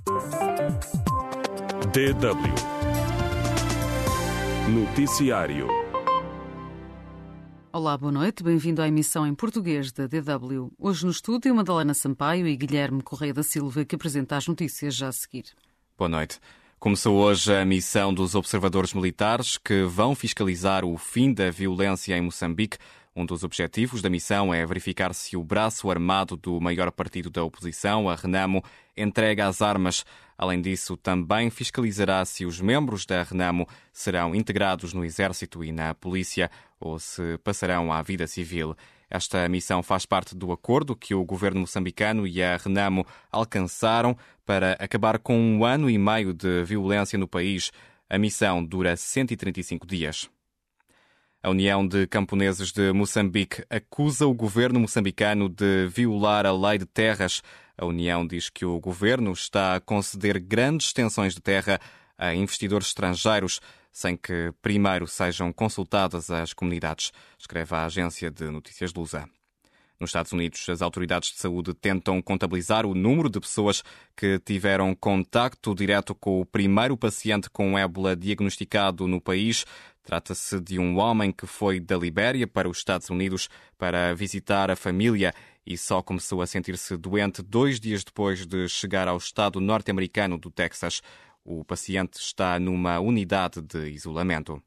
DW Noticiário. Olá, boa noite. Bem-vindo à emissão em português da DW. Hoje no estúdio, Madalena Sampaio e Guilherme Correia da Silva, que apresenta as notícias já a seguir. Boa noite. Começou hoje a missão dos observadores militares que vão fiscalizar o fim da violência em Moçambique. Um dos objetivos da missão é verificar se o braço armado do maior partido da oposição, a Renamo, entrega as armas. Além disso, também fiscalizará se os membros da Renamo serão integrados no exército e na polícia ou se passarão à vida civil. Esta missão faz parte do acordo que o governo moçambicano e a Renamo alcançaram para acabar com 1 ano e meio de violência no país. A missão dura 135 dias. A União de Camponeses de Moçambique acusa o governo moçambicano de violar a lei de terras. A União diz que o governo está a conceder grandes extensões de terra a investidores estrangeiros sem que primeiro sejam consultadas as comunidades, escreve a agência de notícias Lusa. Nos Estados Unidos, as autoridades de saúde tentam contabilizar o número de pessoas que tiveram contacto direto com o primeiro paciente com ébola diagnosticado no país. Trata-se de um homem que foi da Libéria para os Estados Unidos para visitar a família e só começou a sentir-se doente 2 dias depois de chegar ao estado norte-americano do Texas. O paciente está numa unidade de isolamento.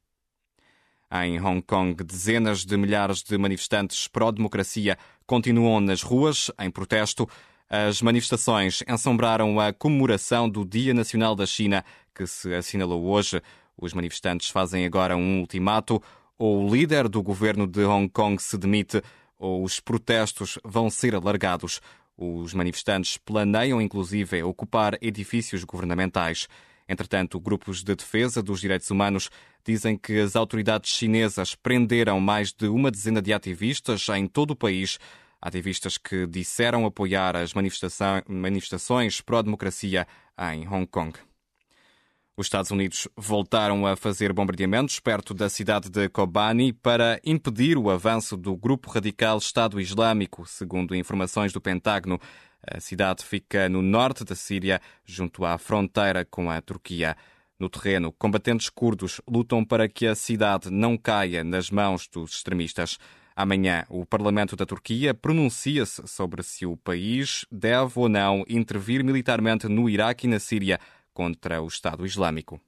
Em Hong Kong, dezenas de milhares de manifestantes pró-democracia continuam nas ruas em protesto. As manifestações ensombraram a comemoração do Dia Nacional da China, que se assinalou hoje. Os manifestantes fazem agora um ultimato: ou o líder do governo de Hong Kong se demite, ou os protestos vão ser alargados. Os manifestantes planeiam, inclusive, ocupar edifícios governamentais. Entretanto, grupos de defesa dos direitos humanos dizem que as autoridades chinesas prenderam mais de 10 de ativistas em todo o país, ativistas que disseram apoiar as manifestações pró-democracia em Hong Kong. Os Estados Unidos voltaram a fazer bombardeamentos perto da cidade de Kobani para impedir o avanço do grupo radical Estado Islâmico, segundo informações do Pentágono. A cidade fica no norte da Síria, junto à fronteira com a Turquia. No terreno, combatentes curdos lutam para que a cidade não caia nas mãos dos extremistas. Amanhã, o Parlamento da Turquia pronuncia-se sobre se o país deve ou não intervir militarmente no Iraque e na Síria contra o Estado Islâmico.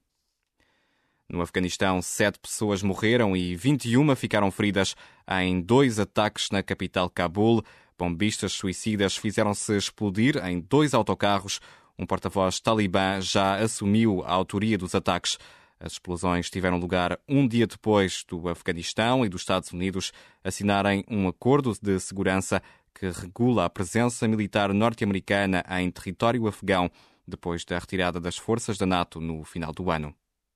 No Afeganistão, 7 pessoas morreram e 21 ficaram feridas em 2 ataques na capital Cabul. Bombistas suicidas fizeram-se explodir em 2 autocarros. Um porta-voz talibã já assumiu a autoria dos ataques. As explosões tiveram lugar 1 dia depois do Afeganistão e dos Estados Unidos assinarem um acordo de segurança que regula a presença militar norte-americana em território afegão depois da retirada das forças da NATO no final do ano.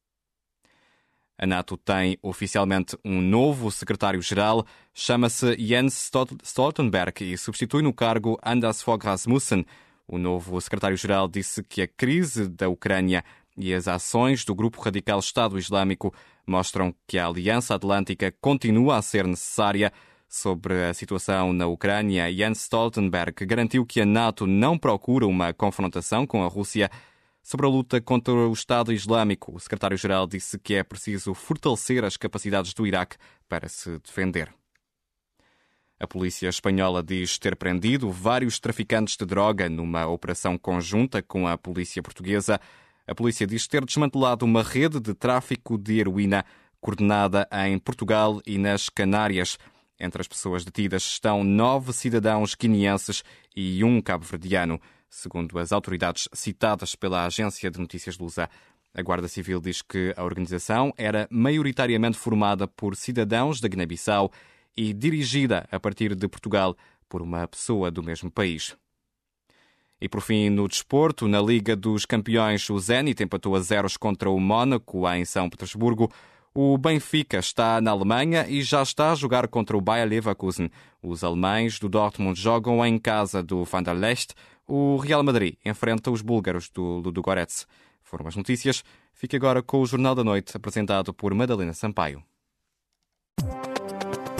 A NATO tem oficialmente um novo secretário-geral, chama-se Jens Stoltenberg e substitui no cargo Anders Fogh Rasmussen. O novo secretário-geral disse que a crise da Ucrânia e as ações do grupo radical Estado Islâmico mostram que a Aliança Atlântica continua a ser necessária. Sobre a situação na Ucrânia, Jens Stoltenberg garantiu que a NATO não procura uma confrontação com a Rússia. Sobre a luta contra o Estado Islâmico, o secretário-geral disse que é preciso fortalecer as capacidades do Iraque para se defender. A polícia espanhola diz ter prendido vários traficantes de droga numa operação conjunta com a polícia portuguesa. A polícia diz ter desmantelado uma rede de tráfico de heroína coordenada em Portugal e nas Canárias. Entre as pessoas detidas estão 9 cidadãos guineenses e 1 cabo-verdiano. Segundo as autoridades citadas pela agência de notícias Lusa, a Guarda Civil diz que a organização era maioritariamente formada por cidadãos da Guiné-Bissau e dirigida a partir de Portugal por uma pessoa do mesmo país. E por fim, no desporto, na Liga dos Campeões, o Zenit empatou a 0 contra o Mónaco em São Petersburgo. O Benfica está na Alemanha e já está a jogar contra o Bayer Leverkusen. Os alemães do Dortmund jogam em casa do Anderlecht. O Real Madrid enfrenta os búlgaros do Ludogorets. Foram as notícias. Fique agora com o Jornal da Noite, apresentado por Madalena Sampaio.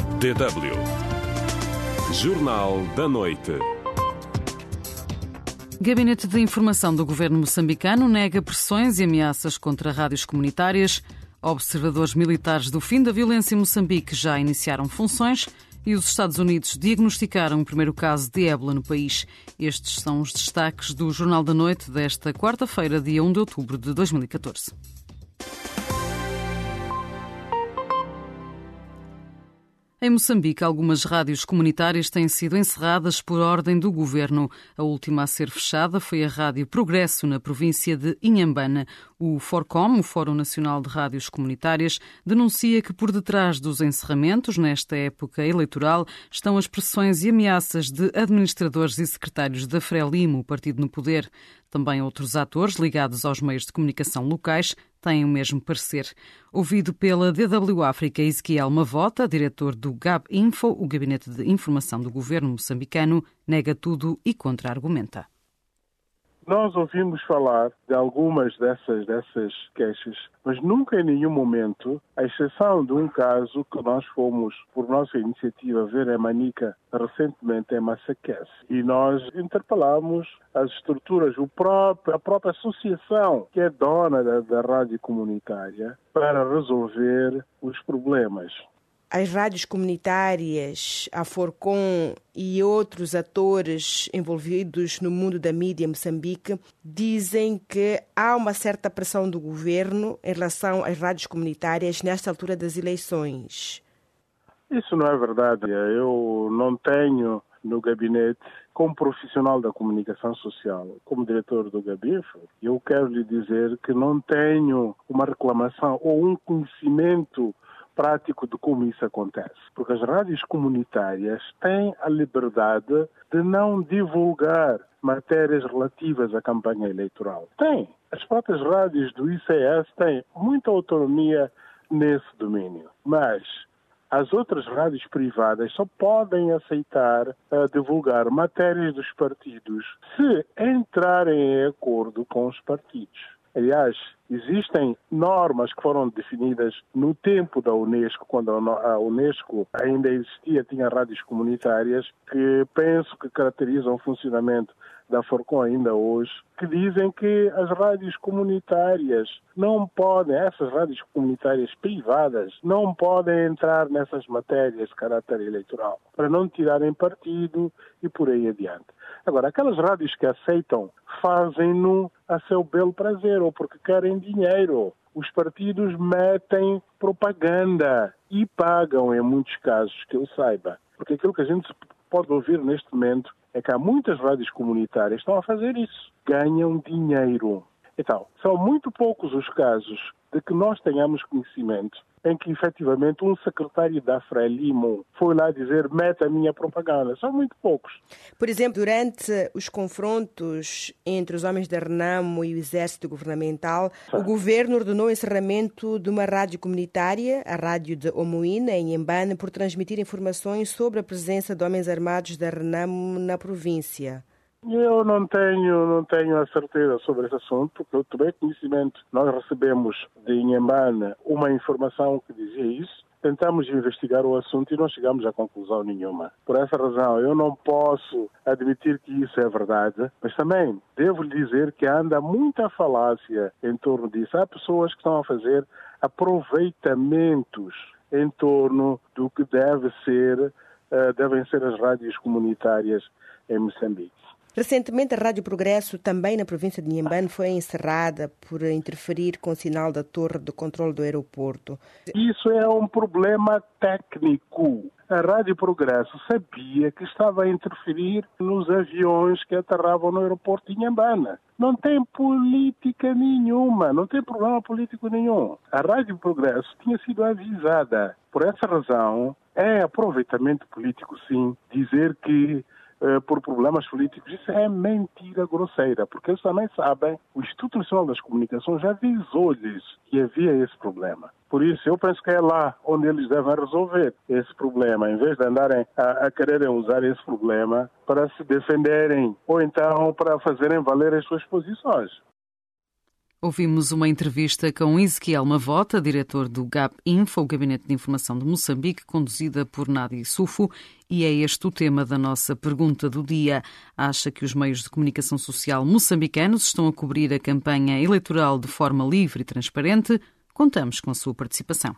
DW Jornal da Noite. Gabinete de Informação do Governo moçambicano nega pressões e ameaças contra rádios comunitárias. Observadores militares do fim da violência em Moçambique já iniciaram funções e os Estados Unidos diagnosticaram o primeiro caso de ébola no país. Estes são os destaques do Jornal da Noite desta quarta-feira, dia 1 de outubro de 2014. Em Moçambique, algumas rádios comunitárias têm sido encerradas por ordem do governo. A última a ser fechada foi a Rádio Progresso, na província de Inhambane. O FORCOM, o Fórum Nacional de Rádios Comunitárias, denuncia que por detrás dos encerramentos, nesta época eleitoral, estão as pressões e ameaças de administradores e secretários da Frelimo, o partido no poder. Também outros atores ligados aos meios de comunicação locais têm o mesmo parecer. Ouvido pela DW África, Ezequiel Mavota, diretor do GAB-Info, o Gabinete de Informação do Governo moçambicano, nega tudo e contra-argumenta. Nós ouvimos falar de algumas dessas queixas, mas nunca em nenhum momento, à exceção de um caso que nós fomos, por nossa iniciativa, ver em Manica recentemente em Massaquece. E nós interpelamos as estruturas, a própria associação que é dona da rádio comunitária para resolver os problemas. As rádios comunitárias, a FORCOM e outros atores envolvidos no mundo da mídia em Moçambique dizem que há uma certa pressão do governo em relação às rádios comunitárias nesta altura das eleições. Isso não é verdade. Eu não tenho no gabinete, como profissional da comunicação social, como diretor do GAB-Info, eu quero lhe dizer que não tenho uma reclamação ou um conhecimento prático de como isso acontece. Porque as rádios comunitárias têm a liberdade de não divulgar matérias relativas à campanha eleitoral. Tem. As próprias rádios do ICS têm muita autonomia nesse domínio. Mas as outras rádios privadas só podem aceitar divulgar matérias dos partidos se entrarem em acordo com os partidos. Aliás, existem normas que foram definidas no tempo da Unesco, quando a Unesco ainda existia, tinha rádios comunitárias, que penso que caracterizam o funcionamento da FORCOM ainda hoje, que dizem que as rádios comunitárias não podem, essas rádios comunitárias privadas, não podem entrar nessas matérias de caráter eleitoral, para não tirarem partido e por aí adiante. Agora, aquelas rádios que aceitam, fazem-no a seu belo prazer ou porque querem dinheiro. Os partidos metem propaganda e pagam, em muitos casos, que eu saiba. Porque aquilo que a gente pode ouvir neste momento é que há muitas rádios comunitárias que estão a fazer isso. Ganham dinheiro. Então, são muito poucos os casos de que nós tenhamos conhecimento em que, efetivamente, um secretário da Frelimo foi lá dizer, mete a minha propaganda. São muito poucos. Por exemplo, durante os confrontos entre os homens da Renamo e o exército governamental, o governo ordenou o encerramento de uma rádio comunitária, a rádio de Omoina, em Inhambane, por transmitir informações sobre a presença de homens armados da Renamo na província. Eu não tenho a certeza sobre esse assunto, porque eu tomei conhecimento. Nós recebemos de Inhambane uma informação que dizia isso. Tentamos investigar o assunto e não chegamos a conclusão nenhuma. Por essa razão, eu não posso admitir que isso é verdade, mas também devo lhe dizer que anda muita falácia em torno disso. Há pessoas que estão a fazer aproveitamentos em torno do que devem ser as rádios comunitárias em Moçambique. Recentemente, a Rádio Progresso, também na província de Inhambane, foi encerrada por interferir com o sinal da torre de controle do aeroporto. Isso é um problema técnico. A Rádio Progresso sabia que estava a interferir nos aviões que aterravam no aeroporto de Inhambane. Não tem política nenhuma, não tem problema político nenhum. A Rádio Progresso tinha sido avisada. Por essa razão, é aproveitamento político, sim, dizer que por problemas políticos, isso é mentira grosseira, porque eles também sabem, o Instituto Nacional das Comunicações já avisou-lhes que havia esse problema. Por isso, eu penso que é lá onde eles devem resolver esse problema, em vez de andarem a quererem usar esse problema para se defenderem ou então para fazerem valer as suas posições. Ouvimos uma entrevista com Ezequiel Mavota, diretor do GAP-Info, o Gabinete de Informação de Moçambique, conduzida por Nádia Sufo, e é este o tema da nossa pergunta do dia. Acha que os meios de comunicação social moçambicanos estão a cobrir a campanha eleitoral de forma livre e transparente? Contamos com a sua participação.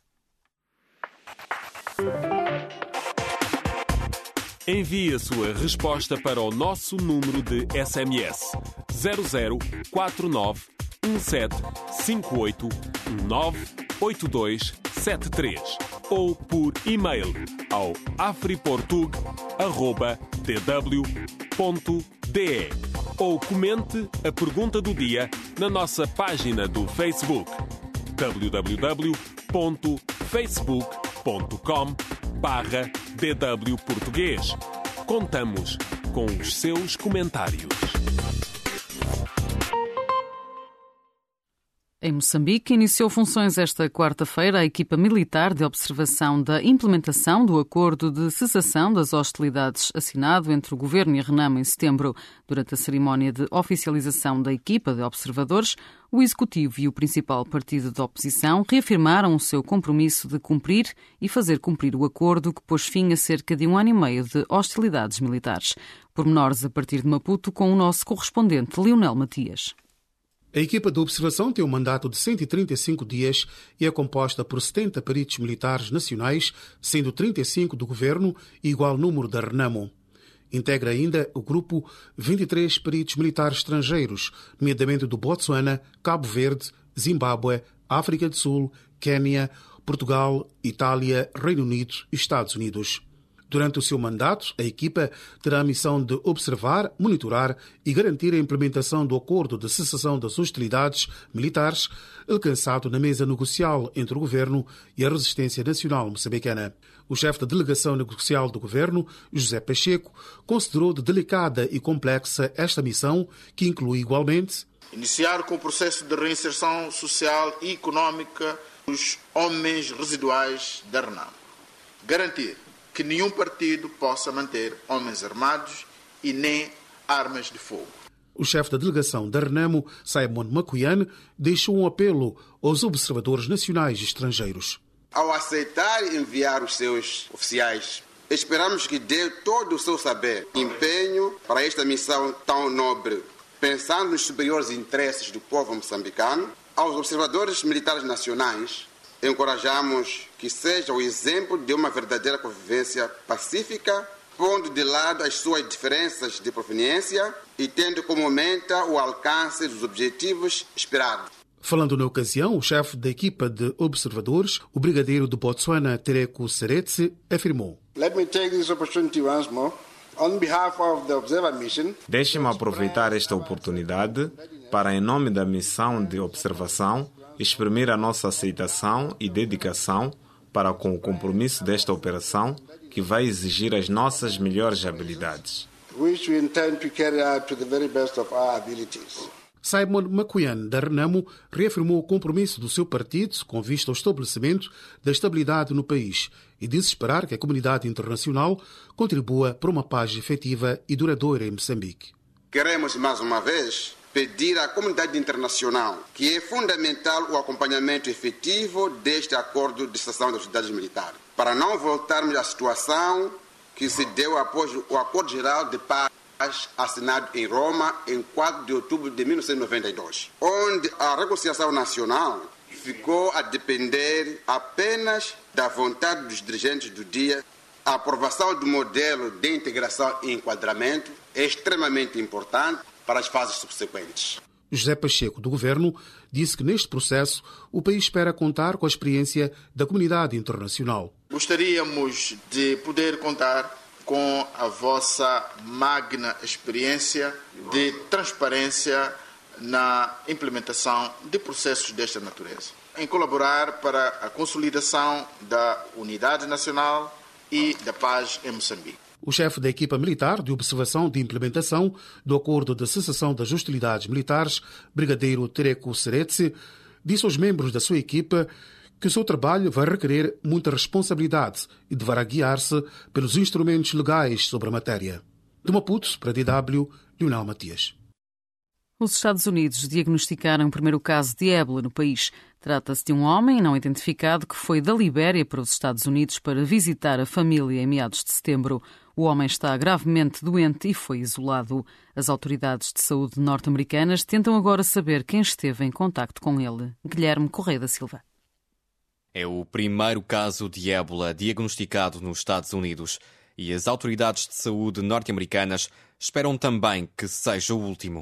Envie a sua resposta para o nosso número de SMS 0049 1758 198273 ou por e-mail ao afriportug@tw.de ou comente a pergunta do dia na nossa página do Facebook www.facebook.com/DW Português. Contamos com os seus comentários. Em Moçambique, iniciou funções esta quarta-feira a equipa militar de observação da implementação do acordo de cessação das hostilidades assinado entre o Governo e a Renamo em setembro. Durante a cerimónia de oficialização da equipa de observadores, o Executivo e o principal partido da oposição reafirmaram o seu compromisso de cumprir e fazer cumprir o acordo que pôs fim a cerca de 1 ano e meio de hostilidades militares. Pormenores a partir de Maputo com o nosso correspondente Leonel Matias. A equipa de observação tem um mandato de 135 dias e é composta por 70 peritos militares nacionais, sendo 35 do Governo e igual número da Renamo. Integra ainda o grupo 23 peritos militares estrangeiros, nomeadamente do Botsuana, Cabo Verde, Zimbábue, África do Sul, Quênia, Portugal, Itália, Reino Unido e Estados Unidos. Durante o seu mandato, a equipa terá a missão de observar, monitorar e garantir a implementação do acordo de cessação das hostilidades militares alcançado na mesa negocial entre o Governo e a Resistência Nacional Moçambicana. O chefe da delegação negocial do Governo, José Pacheco, considerou de delicada e complexa esta missão, que inclui igualmente iniciar com o processo de reinserção social e económica dos homens residuais da Renamo, garantir que nenhum partido possa manter homens armados e nem armas de fogo. O chefe da delegação da Renamo, Simon Makuyan, deixou um apelo aos observadores nacionais e estrangeiros. Ao aceitar enviar os seus oficiais, esperamos que dê todo o seu saber e empenho para esta missão tão nobre, pensando nos superiores interesses do povo moçambicano. Aos observadores militares nacionais, encorajamos que seja o exemplo de uma verdadeira convivência pacífica, pondo de lado as suas diferenças de proveniência e tendo como meta o alcance dos objetivos esperados. Falando na ocasião, o chefe da equipa de observadores, o brigadeiro de Botsuana, Tereko Seretse, afirmou: Let me take this opportunity once more. On behalf of the Observer Mission, deixe-me aproveitar esta oportunidade para, em nome da missão de observação, exprimir a nossa aceitação e dedicação para com o compromisso desta operação, que vai exigir as nossas melhores habilidades. which we intend to carry out to the very best of our abilities. Simon Makuyan, da Renamo, reafirmou o compromisso do seu partido com vista ao estabelecimento da estabilidade no país e disse esperar que a comunidade internacional contribua para uma paz efetiva e duradoura em Moçambique. Queremos, mais uma vez, pedir à comunidade internacional que é fundamental o acompanhamento efetivo deste acordo de cessação das hostilidades militares, para não voltarmos à situação que se deu após o Acordo Geral de Paz assinado em Roma em 4 de outubro de 1992, onde a reconciliação nacional ficou a depender apenas da vontade dos dirigentes do dia. A aprovação do modelo de integração e enquadramento é extremamente importante para as fases subsequentes. José Pacheco, do Governo, disse que neste processo o país espera contar com a experiência da comunidade internacional. Gostaríamos de poder contar com a vossa magna experiência de transparência na implementação de processos desta natureza, em colaborar para a consolidação da unidade nacional e da paz em Moçambique. O chefe da equipa militar de observação de implementação do acordo de cessação das hostilidades militares, brigadeiro Tereko Seretse, disse aos membros da sua equipa que o seu trabalho vai requerer muita responsabilidade e deverá guiar-se pelos instrumentos legais sobre a matéria. De Maputo, para a DW, Leonel Matias. Os Estados Unidos diagnosticaram o primeiro caso de ébola no país. Trata-se de um homem não identificado que foi da Libéria para os Estados Unidos para visitar a família em meados de setembro. O homem está gravemente doente e foi isolado. As autoridades de saúde norte-americanas tentam agora saber quem esteve em contacto com ele. Guilherme Correia da Silva. É o primeiro caso de ébola diagnosticado nos Estados Unidos e as autoridades de saúde norte-americanas esperam também que seja o último.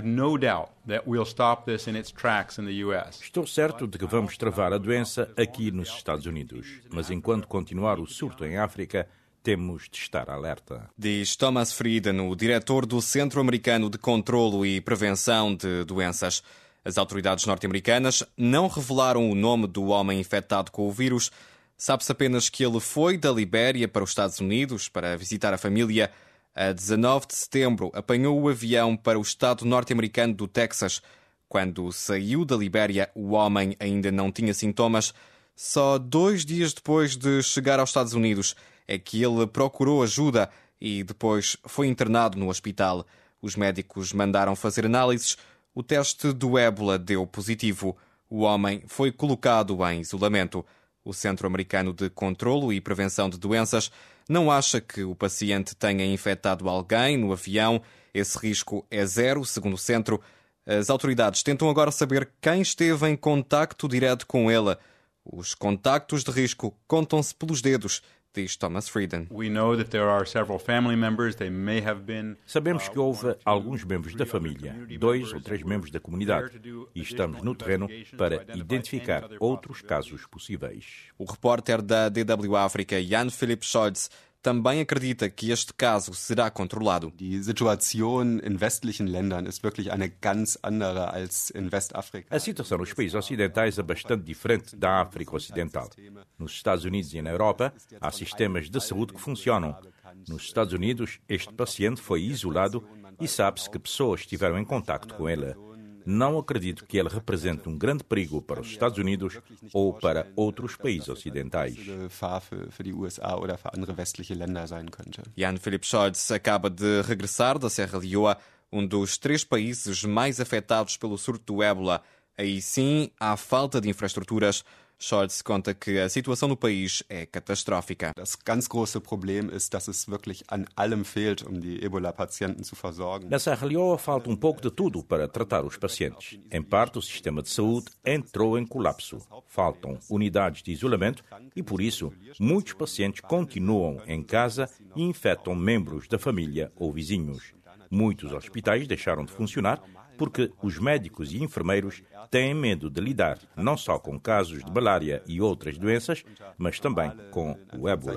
Estou certo de que vamos travar a doença aqui nos Estados Unidos, mas enquanto continuar o surto em África, temos de estar alerta. Diz Thomas Frieden, o diretor do Centro Americano de Controlo e Prevenção de Doenças. As autoridades norte-americanas não revelaram o nome do homem infectado com o vírus. Sabe-se apenas que ele foi da Libéria para os Estados Unidos para visitar a família. A 19 de setembro, apanhou o avião para o estado norte-americano do Texas. Quando saiu da Libéria, o homem ainda não tinha sintomas. Só 2 dias depois de chegar aos Estados Unidos é que ele procurou ajuda e depois foi internado no hospital. Os médicos mandaram fazer análises. O teste do ébola deu positivo. O homem foi colocado em isolamento. O Centro Americano de Controlo e Prevenção de Doenças não acha que o paciente tenha infectado alguém no avião. Esse risco é zero, segundo o centro. As autoridades tentam agora saber quem esteve em contacto direto com ele. Os contactos de risco contam-se pelos dedos, diz Thomas Frieden. Sabemos que houve alguns membros da família, 2 ou 3 membros da comunidade, e estamos no terreno para identificar outros casos possíveis. O repórter da DW África, Jan Philipp Scholz, também acredita que este caso será controlado. A situação nos países ocidentais é bastante diferente da África Ocidental. Nos Estados Unidos e na Europa, há sistemas de saúde que funcionam. Nos Estados Unidos, este paciente foi isolado e sabe-se que pessoas estiveram em contacto com ele. Não acredito que ele represente um grande perigo para os Estados Unidos ou para outros países ocidentais. Jan Philipp Scholz acaba de regressar da Serra Leoa, um dos 3 países mais afetados pelo surto do ébola. Aí sim, há falta de infraestruturas. Scholz conta que a situação no país é catastrófica. Na Serra Leoa falta um pouco de tudo para tratar os pacientes. Em parte, o sistema de saúde entrou em colapso. Faltam unidades de isolamento e, por isso, muitos pacientes continuam em casa e infectam membros da família ou vizinhos. Muitos hospitais deixaram de funcionar porque os médicos e enfermeiros têm medo de lidar não só com casos de malária e outras doenças, mas também com o ébola.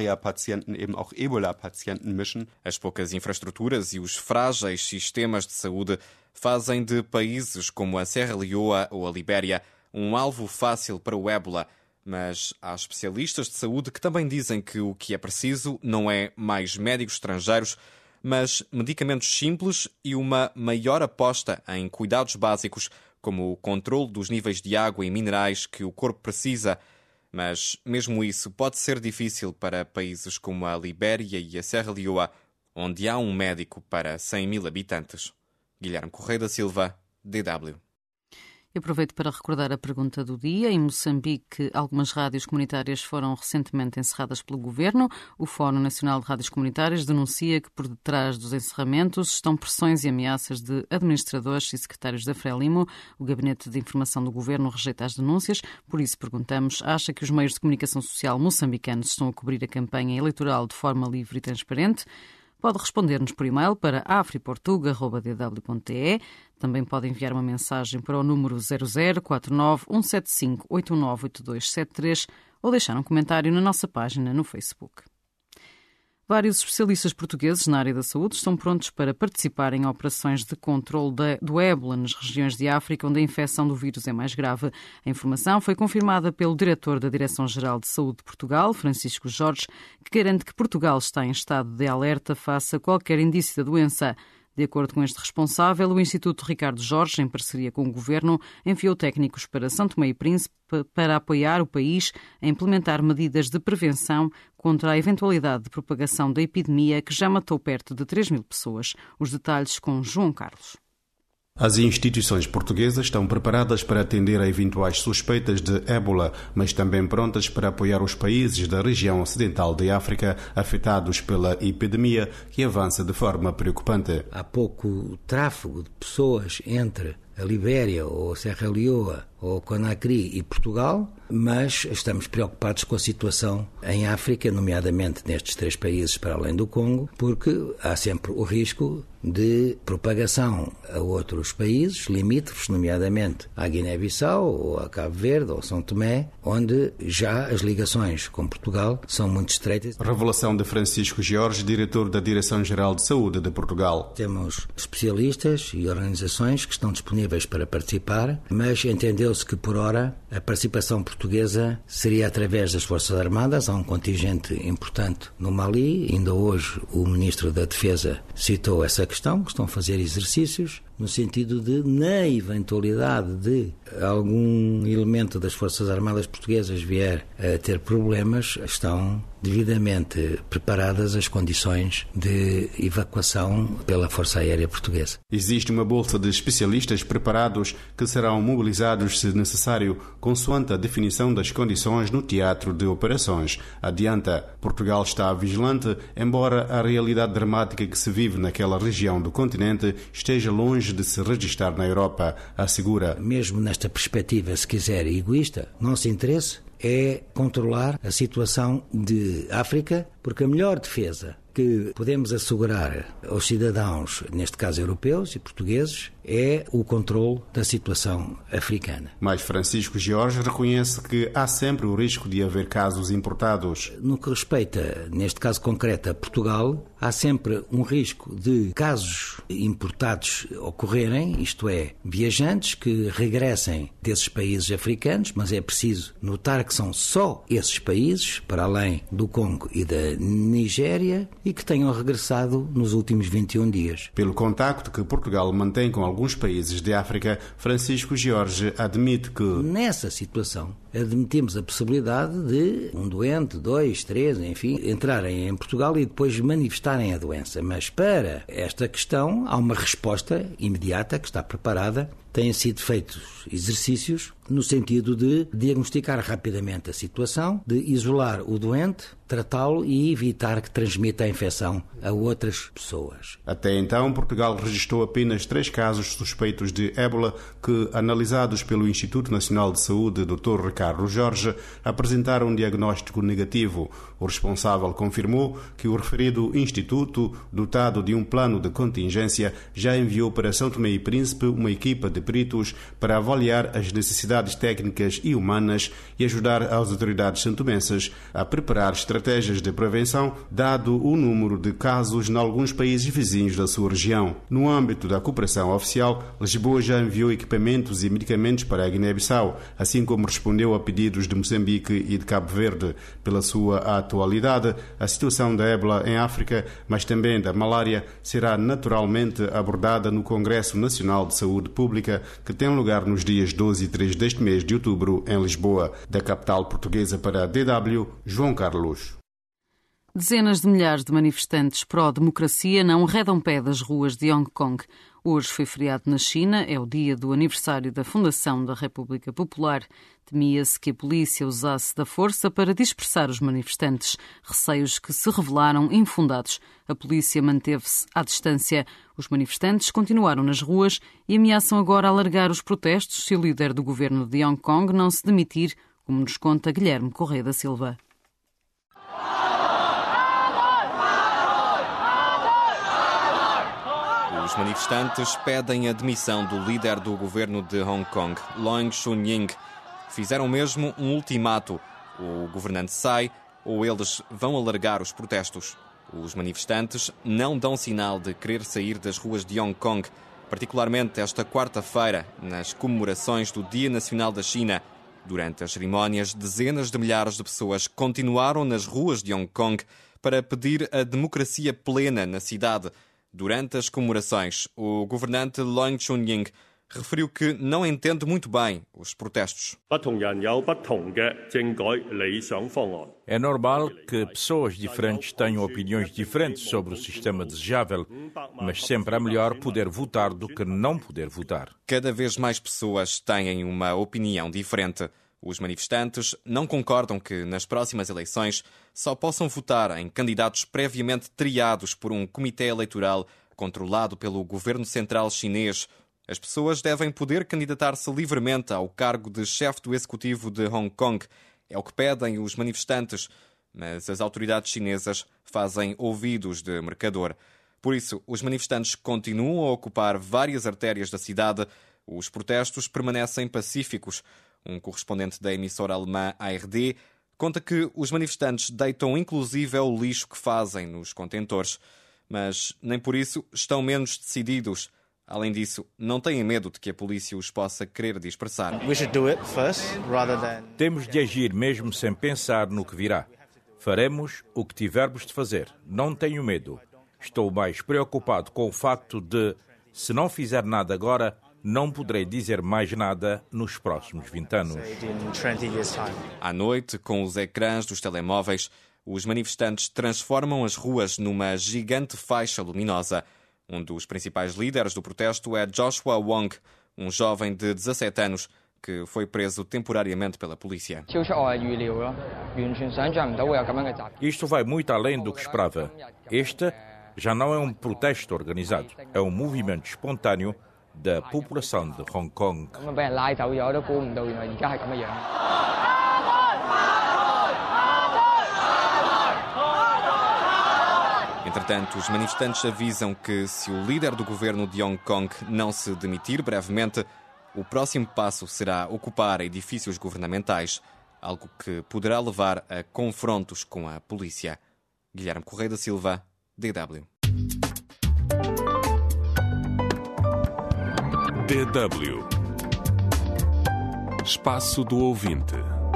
As poucas infraestruturas e os frágeis sistemas de saúde fazem de países como a Serra Leoa ou a Libéria um alvo fácil para o ébola. Mas há especialistas de saúde que também dizem que o que é preciso não é mais médicos estrangeiros, mas medicamentos simples e uma maior aposta em cuidados básicos, como o controle dos níveis de água e minerais que o corpo precisa. Mas mesmo isso pode ser difícil para países como a Libéria e a Serra Leoa, onde há um médico para 100.000 habitantes. Guilherme Correia da Silva, DW. Eu aproveito para recordar a pergunta do dia. Em Moçambique, algumas rádios comunitárias foram recentemente encerradas pelo governo. O Fórum Nacional de Rádios Comunitárias denuncia que por detrás dos encerramentos estão pressões e ameaças de administradores e secretários da Frelimo. O Gabinete de Informação do Governo rejeita as denúncias. Por isso perguntamos, acha que os meios de comunicação social moçambicanos estão a cobrir a campanha eleitoral de forma livre e transparente? Pode responder-nos por e-mail para afriportuga@dw.te. Também pode enviar uma mensagem para o número 0049 175 898273 ou deixar um comentário na nossa página no Facebook. Vários especialistas portugueses na área da saúde estão prontos para participar em operações de controle do ébola nas regiões de África onde a infecção do vírus é mais grave. A informação foi confirmada pelo diretor da Direção-Geral de Saúde de Portugal, Francisco Jorge, que garante que Portugal está em estado de alerta face a qualquer indício da doença. De acordo com este responsável, o Instituto Ricardo Jorge, em parceria com o Governo, enviou técnicos para São Tomé e Príncipe para apoiar o país a implementar medidas de prevenção contra a eventualidade de propagação da epidemia que já matou perto de 3.000 pessoas. Os detalhes com João Carlos. As instituições portuguesas estão preparadas para atender a eventuais suspeitas de ébola, mas também prontas para apoiar os países da região ocidental de África afetados pela epidemia que avança de forma preocupante. Há pouco tráfego de pessoas entre a Libéria ou a Serra Leoa ou Conakry e Portugal, mas estamos preocupados com a situação em África, nomeadamente nestes 3 países para além do Congo, porque há sempre o risco de propagação a outros países limítrofes, nomeadamente à Guiné-Bissau ou a Cabo Verde ou São Tomé, onde já as ligações com Portugal são muito estreitas. Revelação de Francisco Jorge, diretor da Direção-Geral de Saúde de Portugal. Temos especialistas e organizações que estão disponíveis para participar, mas entendeu-se que, por hora, a participação portuguesa seria através das Forças Armadas. Há um contingente importante no Mali. Ainda hoje o Ministro da Defesa citou essa questão, que estão a fazer exercícios no sentido de, na eventualidade de algum elemento das Forças Armadas portuguesas vier a ter problemas, estão devidamente preparadas as condições de evacuação pela Força Aérea Portuguesa. Existe uma bolsa de especialistas preparados que serão mobilizados, se necessário, consoante a definição das condições no teatro de operações. Adianta, Portugal está vigilante, embora a realidade dramática que se vive naquela região do continente esteja longe de se registrar na Europa, assegura. Mesmo nesta perspectiva, se quiser, egoísta, nosso interesse é controlar a situação de África, porque a melhor defesa que podemos assegurar aos cidadãos, neste caso europeus e portugueses, é o controle da situação africana. Mas Francisco Jorge reconhece que há sempre o risco de haver casos importados. No que respeita, neste caso concreto, a Portugal, há sempre um risco de casos importados ocorrerem, isto é, viajantes que regressem desses países africanos, mas é preciso notar que são só esses países, para além do Congo e da Nigéria, e que tenham regressado nos últimos 21 dias. Pelo contacto que Portugal mantém com alguns países de África, Francisco Jorge admite que, nessa situação, admitimos a possibilidade de um doente, 2, 3, enfim, entrarem em Portugal e depois manifestarem a doença. Mas para esta questão há uma resposta imediata que está preparada. Têm sido feitos exercícios no sentido de diagnosticar rapidamente a situação, de isolar o doente, tratá-lo e evitar que transmita a infecção a outras pessoas. Até então, Portugal registrou apenas 3 casos suspeitos de ébola que, analisados pelo Instituto Nacional de Saúde, Dr. Ricardo Jorge, apresentaram um diagnóstico negativo. O responsável confirmou que o referido instituto, dotado de um plano de contingência, já enviou para São Tomé e Príncipe uma equipa de peritos para avaliar as necessidades técnicas e humanas e ajudar as autoridades santomenses a preparar estratégias de prevenção, dado o número de casos em alguns países vizinhos da sua região. No âmbito da cooperação oficial, Lisboa já enviou equipamentos e medicamentos para a Guiné-Bissau, assim como respondeu a pedidos de Moçambique e de Cabo Verde. Pela sua atualidade, a situação da ébola em África, mas também da malária, será naturalmente abordada no Congresso Nacional de Saúde Pública, que tem lugar nos dias 12 e 13 deste mês de outubro em Lisboa. Da capital portuguesa para a DW, João Carlos. Dezenas de milhares de manifestantes pró-democracia não arredam pé das ruas de Hong Kong. Hoje foi feriado na China, é o dia do aniversário da fundação da República Popular. Temia-se que a polícia usasse da força para dispersar os manifestantes, receios que se revelaram infundados. A polícia manteve-se à distância. Os manifestantes continuaram nas ruas e ameaçam agora alargar os protestos se o líder do governo de Hong Kong não se demitir, como nos conta Guilherme Correia da Silva. Os manifestantes pedem a demissão do líder do governo de Hong Kong, Leung Chun-ying. Fizeram mesmo um ultimato. O governante sai ou eles vão alargar os protestos. Os manifestantes não dão sinal de querer sair das ruas de Hong Kong, particularmente esta quarta-feira, nas comemorações do Dia Nacional da China. Durante as cerimónias, dezenas de milhares de pessoas continuaram nas ruas de Hong Kong para pedir a democracia plena na cidade. Durante as comemorações, o governante Leung Chun-ying referiu que não entende muito bem os protestos. É normal que pessoas diferentes tenham opiniões diferentes sobre o sistema desejável, mas sempre é melhor poder votar do que não poder votar. Cada vez mais pessoas têm uma opinião diferente. Os manifestantes não concordam que, nas próximas eleições, só possam votar em candidatos previamente triados por um comitê eleitoral controlado pelo governo central chinês. As pessoas devem poder candidatar-se livremente ao cargo de chefe do executivo de Hong Kong. É o que pedem os manifestantes, mas as autoridades chinesas fazem ouvidos de mercador. Por isso, os manifestantes continuam a ocupar várias artérias da cidade. Os protestos permanecem pacíficos. Um correspondente da emissora alemã ARD conta que os manifestantes deitam inclusive o lixo que fazem nos contentores. Mas nem por isso estão menos decididos. Além disso, não têm medo de que a polícia os possa querer dispersar. Temos de agir mesmo sem pensar no que virá. Faremos o que tivermos de fazer. Não tenho medo. Estou mais preocupado com o facto de, se não fizer nada agora, não poderei dizer mais nada nos próximos 20 anos. À noite, com os ecrãs dos telemóveis, os manifestantes transformam as ruas numa gigante faixa luminosa. Um dos principais líderes do protesto é Joshua Wong, um jovem de 17 anos que foi preso temporariamente pela polícia. Isto vai muito além do que esperava. Este já não é um protesto organizado, é um movimento espontâneo da população de Hong Kong. Entretanto, os manifestantes avisam que, se o líder do governo de Hong Kong não se demitir brevemente, o próximo passo será ocupar edifícios governamentais, algo que poderá levar a confrontos com a polícia. Guilherme Correia da Silva, DW. DW. Espaço do ouvinte.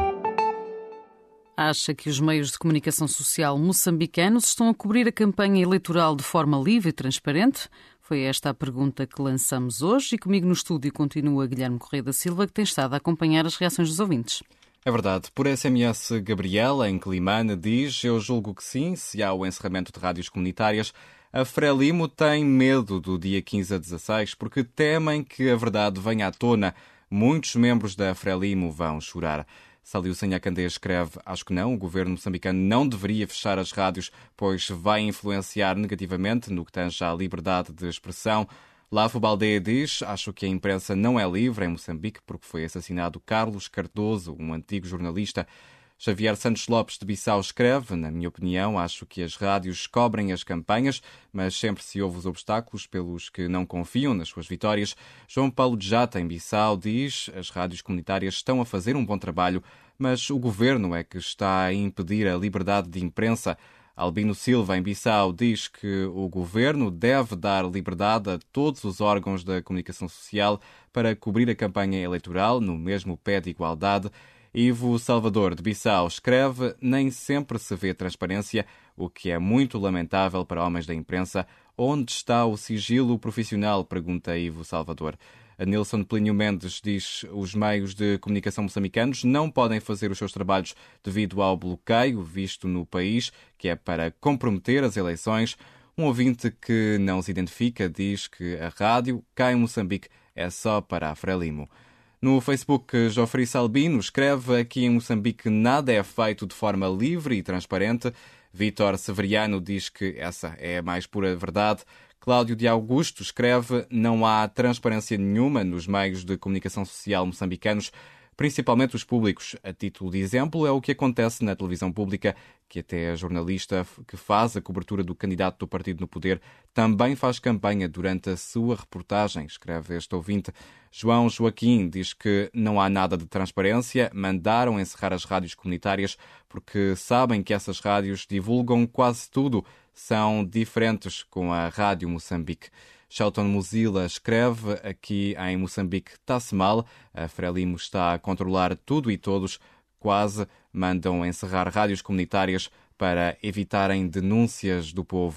Acha que os meios de comunicação social moçambicanos estão a cobrir a campanha eleitoral de forma livre e transparente? Foi esta a pergunta que lançamos hoje e comigo no estúdio continua Guilherme Correia da Silva, que tem estado a acompanhar as reações dos ouvintes. É verdade. Por SMS, Gabriela, em Climane, diz: eu julgo que sim, se há o encerramento de rádios comunitárias. A Frelimo tem medo do dia 15 a 16 porque temem que a verdade venha à tona. Muitos membros da Frelimo vão chorar. Saliu Sanhacandé escreve: acho que não, o governo moçambicano não deveria fechar as rádios, pois vai influenciar negativamente no que tange à liberdade de expressão. Lavo Baldeia diz: acho que a imprensa não é livre em Moçambique porque foi assassinado Carlos Cardoso, um antigo jornalista. Xavier Santos Lopes de Bissau escreve: na minha opinião, acho que as rádios cobrem as campanhas, mas sempre se houve os obstáculos pelos que não confiam nas suas vitórias. João Paulo de Jata, em Bissau, diz: as rádios comunitárias estão a fazer um bom trabalho, mas o governo é que está a impedir a liberdade de imprensa. Albino Silva, em Bissau, diz que o governo deve dar liberdade a todos os órgãos da comunicação social para cobrir a campanha eleitoral no mesmo pé de igualdade. Ivo Salvador, de Bissau, escreve: nem sempre se vê transparência, o que é muito lamentável para homens da imprensa. Onde está o sigilo profissional? Pergunta Ivo Salvador. A Nilson Plínio Mendes diz: os meios de comunicação moçambicanos não podem fazer os seus trabalhos devido ao bloqueio visto no país, que é para comprometer as eleições. Um ouvinte que não se identifica diz que a rádio cá em Moçambique é só para a Frelimo. No Facebook, Jofri Salbino escreve: aqui em Moçambique nada é feito de forma livre e transparente. Vítor Severiano diz que essa é a mais pura verdade. Cláudio de Augusto escreve: não há transparência nenhuma nos meios de comunicação social moçambicanos, principalmente os públicos. A título de exemplo, é o que acontece na televisão pública, que até a jornalista que faz a cobertura do candidato do partido no poder também faz campanha durante a sua reportagem, escreve este ouvinte. João Joaquim diz que não há nada de transparência, mandaram encerrar as rádios comunitárias porque sabem que essas rádios divulgam quase tudo, são diferentes com a Rádio Moçambique. Shelton Mozilla escreve: aqui em Moçambique está-se mal, a Frelimo está a controlar tudo e todos, quase mandam encerrar rádios comunitárias para evitarem denúncias do povo.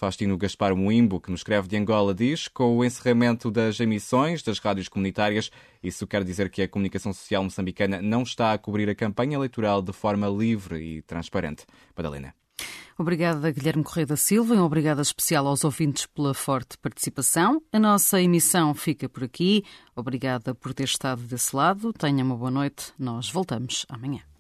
Faustino Gaspar Moimbo, que nos escreve de Angola, diz: com o encerramento das emissões das rádios comunitárias, isso quer dizer que a comunicação social moçambicana não está a cobrir a campanha eleitoral de forma livre e transparente. Madalena. Obrigada, Guilherme Correia da Silva, e uma obrigada especial aos ouvintes pela forte participação. A nossa emissão fica por aqui. Obrigada por ter estado desse lado. Tenha uma boa noite. Nós voltamos amanhã.